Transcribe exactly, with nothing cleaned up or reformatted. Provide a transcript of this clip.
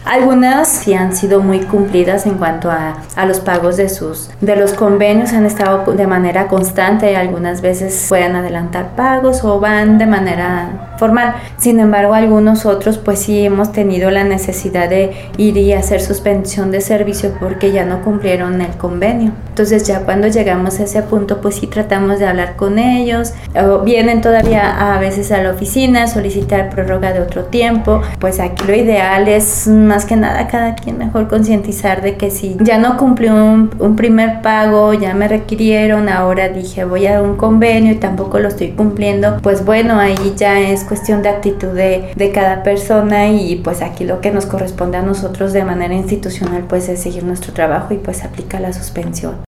Algunas sí han sido muy cumplidas en cuanto a, a los pagos de sus de los convenios, han estado de manera constante, algunas veces pueden adelantar pagos o van de manera formal. Sin embargo, algunos otros pues sí hemos tenido la necesidad de ir y hacer suspensión de servicio porque ya no cumplieron el convenio. Entonces ya cuando llegamos a ese punto pues sí tratamos de hablar con ellos, o vienen todavía a veces a la oficina a solicitar prórroga de otro tiempo. Pues aquí lo ideal es más que nada cada quien mejor concientizar de que si ya no cumplió un, un primer pago, ya me requirieron, ahora dije voy a un convenio y tampoco lo estoy cumpliendo, pues bueno, ahí ya es cuestión de actitud de, de cada persona, y pues aquí lo que nos corresponde a nosotros de manera institucional pues es seguir nuestro trabajo y pues aplica la suspensión.